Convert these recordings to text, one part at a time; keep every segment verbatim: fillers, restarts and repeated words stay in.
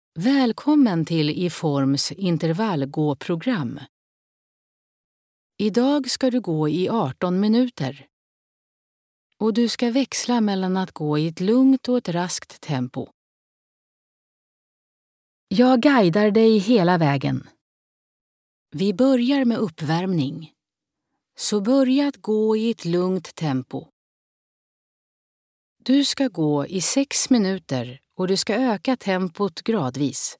Välkommen till Iforms intervallgåprogram. Idag ska du gå i arton minuter. Och du ska växla mellan att gå i ett lugnt och ett raskt tempo. Jag guidar dig hela vägen. Vi börjar med uppvärmning. Så börja att gå i ett lugnt tempo. Du ska gå i sex minuter och du ska öka tempot gradvis.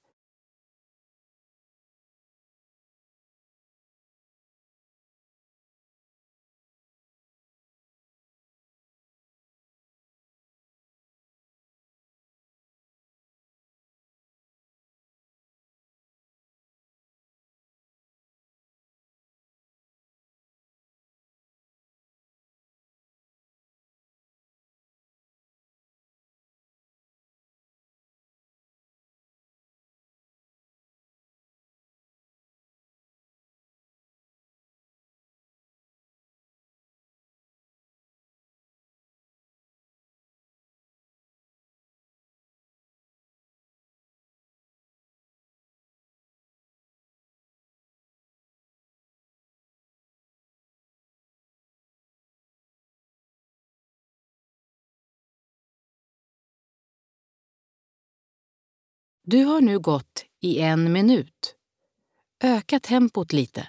Du har nu gått i en minut. Öka tempot lite.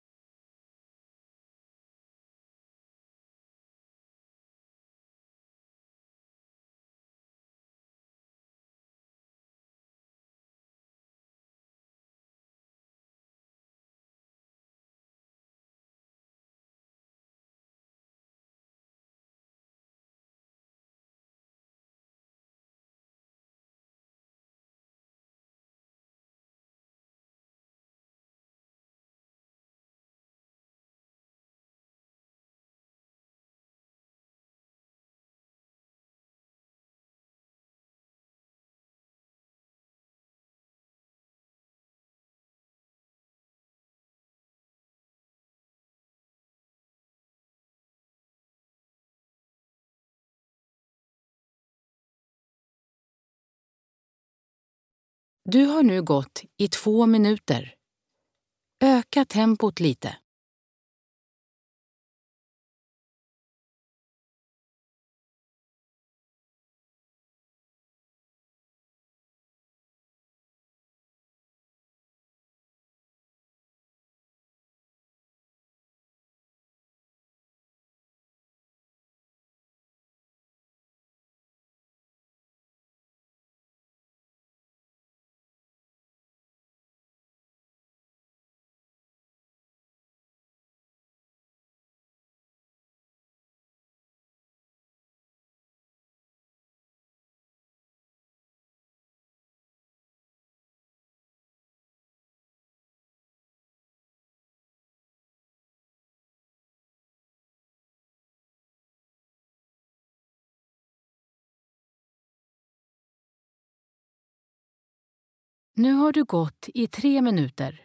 Du har nu gått i två minuter. Öka tempot lite. Nu har du gått i tre minuter.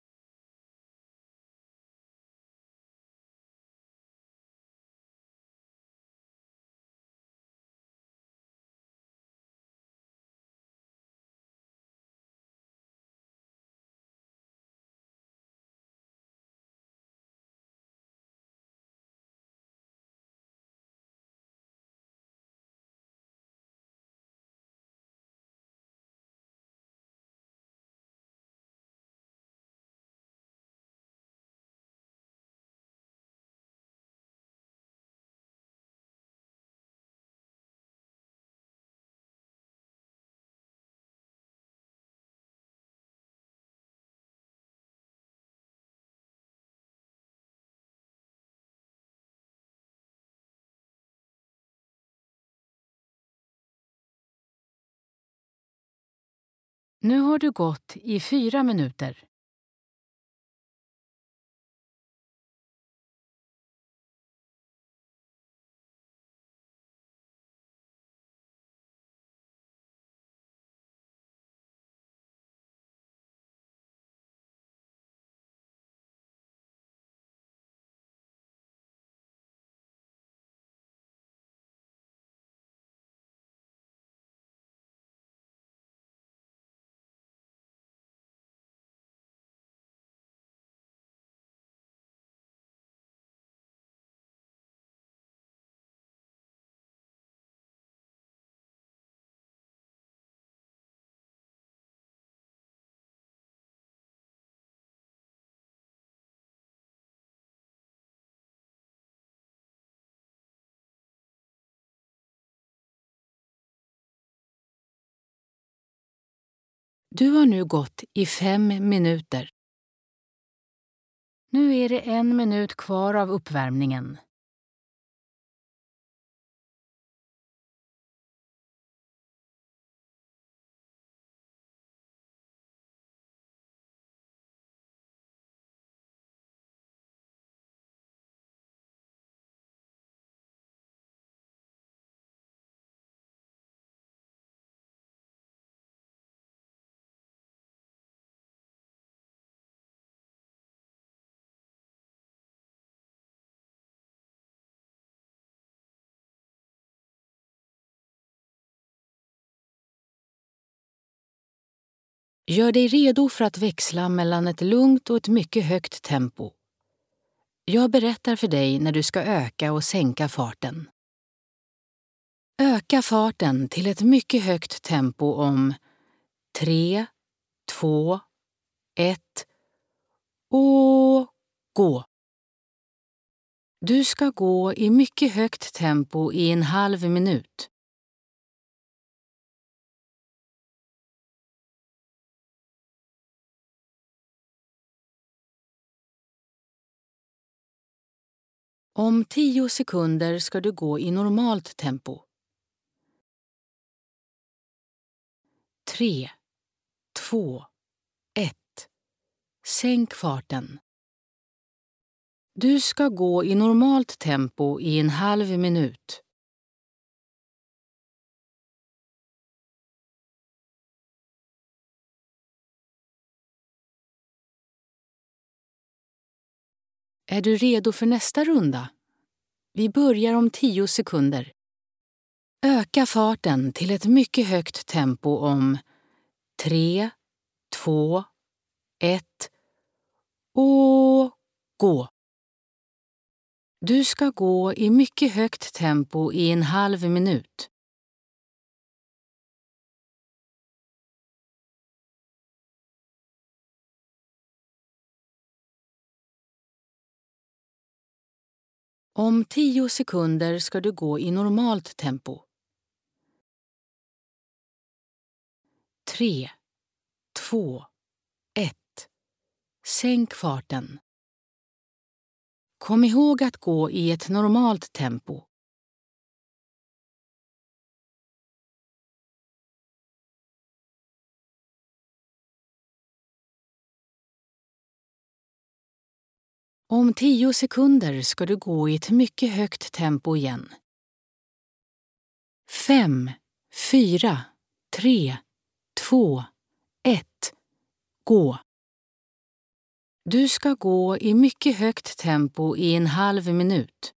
Nu har du gått i fyra minuter. Du har nu gått i fem minuter. Nu är det en minut kvar av uppvärmningen. Gör dig redo för att växla mellan ett lugnt och ett mycket högt tempo. Jag berättar för dig när du ska öka och sänka farten. Öka farten till ett mycket högt tempo om tre, två, ett och gå. Du ska gå i mycket högt tempo i en halv minut. Om tio sekunder ska du gå i normalt tempo. Tre, två, ett. Sänk farten. Du ska gå i normalt tempo i en halv minut. Är du redo för nästa runda? Vi börjar om tio sekunder. Öka farten till ett mycket högt tempo om tre, två, ett och gå. Du ska gå i mycket högt tempo i en halv minut. Om tio sekunder ska du gå i normalt tempo. Tre, två, ett. Sänk farten. Kom ihåg att gå i ett normalt tempo. Om tio sekunder ska du gå i ett mycket högt tempo igen. Fem, fyra, tre, två, ett. Gå. Du ska gå i mycket högt tempo i en halv minut.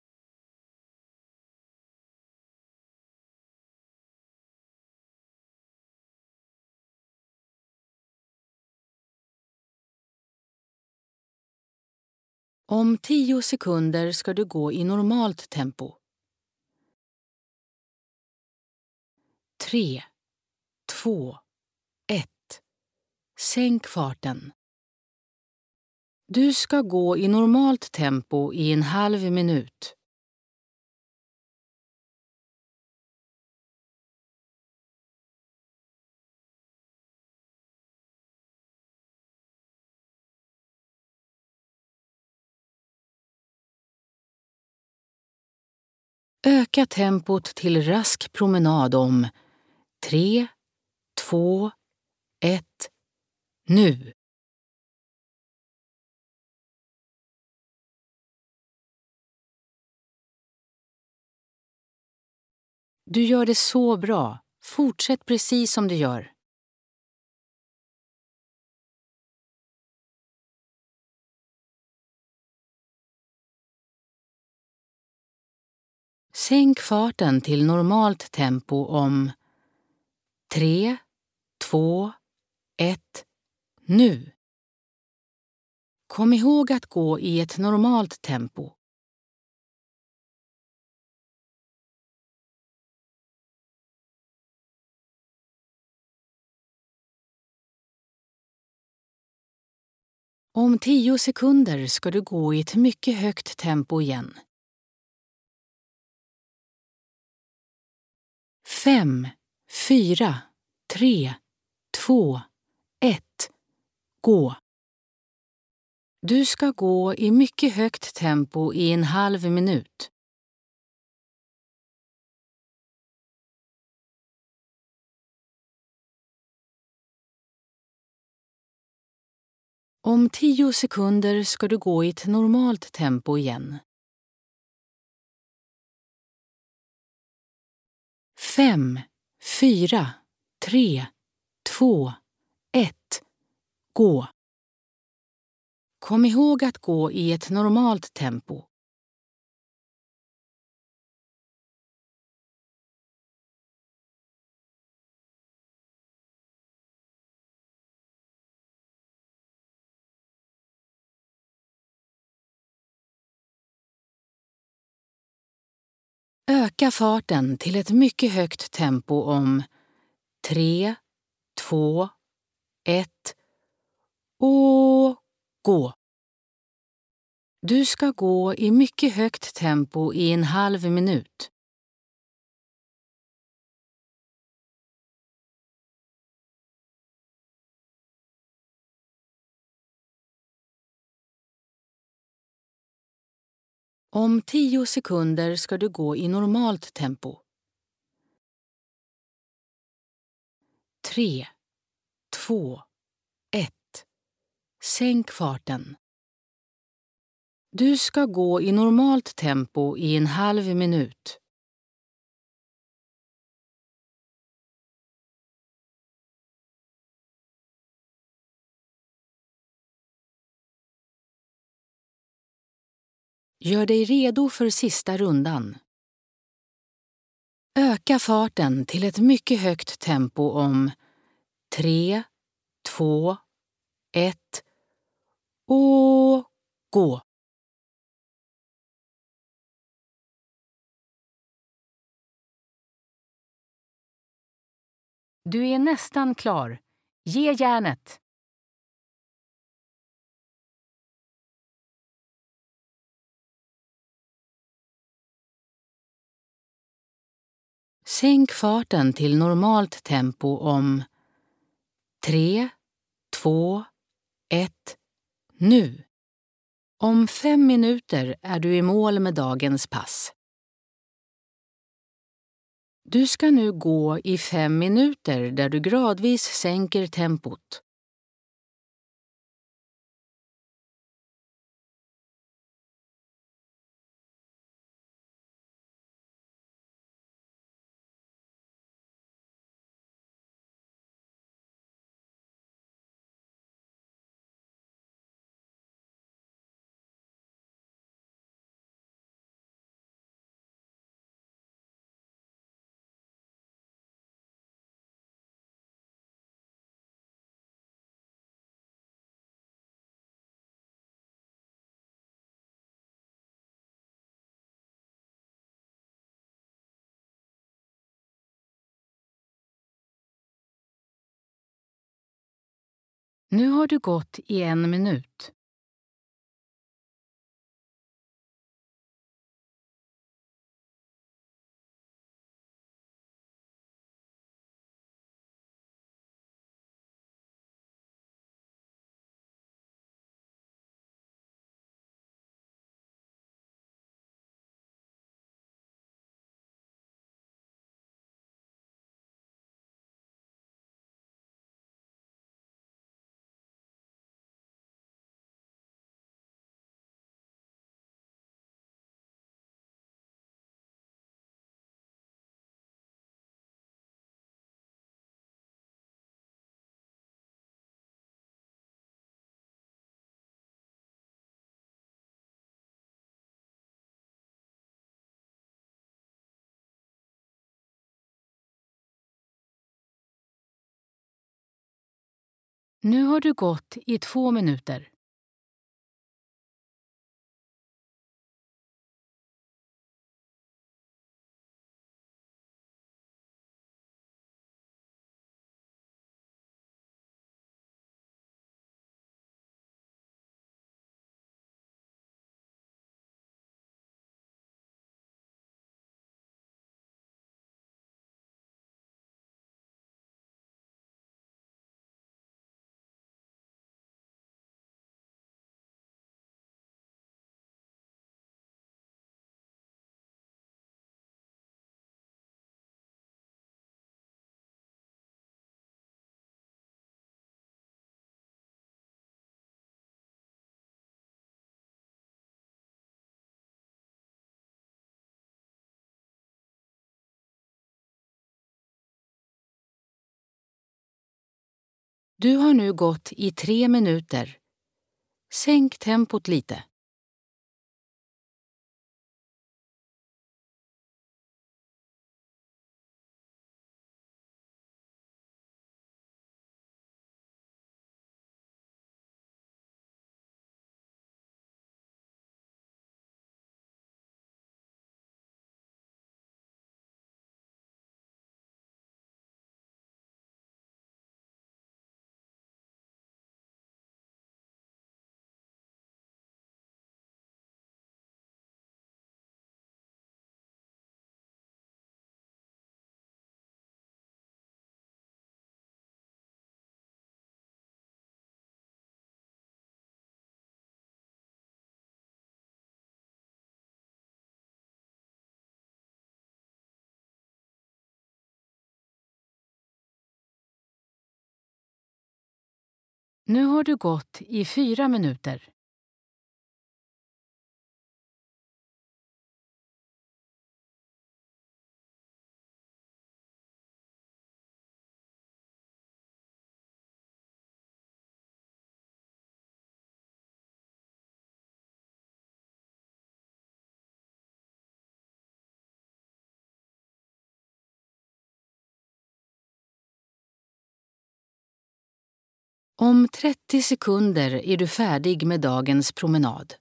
Om tio sekunder ska du gå i normalt tempo. Tre, två, ett. Sänk farten. Du ska gå i normalt tempo i en halv minut. Öka tempot till rask promenad om tre, två, ett, nu. Du gör det så bra. Fortsätt precis som du gör. Sänk farten till normalt tempo om tre, två, ett, nu. Kom ihåg att gå i ett normalt tempo. Om tio sekunder ska du gå i ett mycket högt tempo igen. Fem, fyra, tre, två, två, ett, gå. Du ska gå i mycket högt tempo i en halv minut. Om tio sekunder ska du gå i ett normalt tempo igen. Fem, fyra, tre, två, ett, gå. Kom ihåg att gå i ett normalt tempo. Öka farten till ett mycket högt tempo om tre, två, ett och gå. Du ska gå i mycket högt tempo i en halv minut. Om tio sekunder ska du gå i normalt tempo. Tre, två, ett. Sänk farten. Du ska gå i normalt tempo i en halv minut. Gör dig redo för sista rundan. Öka farten till ett mycket högt tempo om tre, två, ett och gå. Du är nästan klar. Ge järnet! Sänk farten till normalt tempo om tre, två, ett, nu. Om fem minuter är du i mål med dagens pass. Du ska nu gå i fem minuter där du gradvis sänker tempot. Nu har du gått i en minut. Nu har du gått i två minuter. Du har nu gått i tre minuter. Sänk tempot lite. Nu har du gått i fyra minuter. Om trettio sekunder är du färdig med dagens promenad.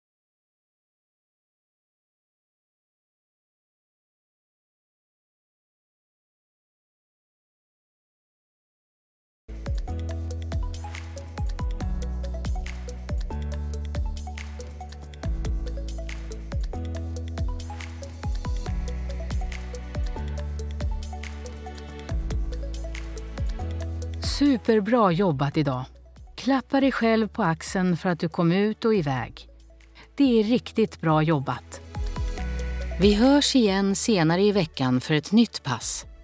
Superbra jobbat idag. Klappa dig själv på axeln för att du kom ut och iväg. Det är riktigt bra jobbat. Vi hörs igen senare i veckan för ett nytt pass.